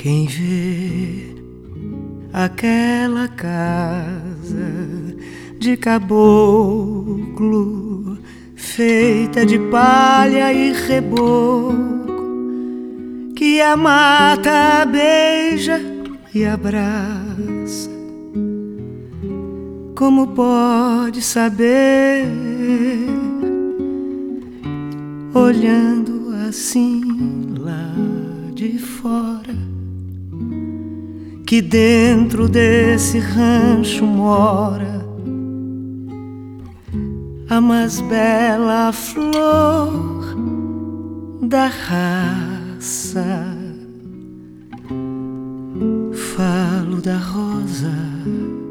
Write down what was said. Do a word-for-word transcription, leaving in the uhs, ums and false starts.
Quem vê aquela casa de caboclo, feita de palha e reboco, que a mata beija e abraça, como pode saber, olhando assim lá de fora, que dentro desse rancho mora a mais bela flor da raça? Falo da rosa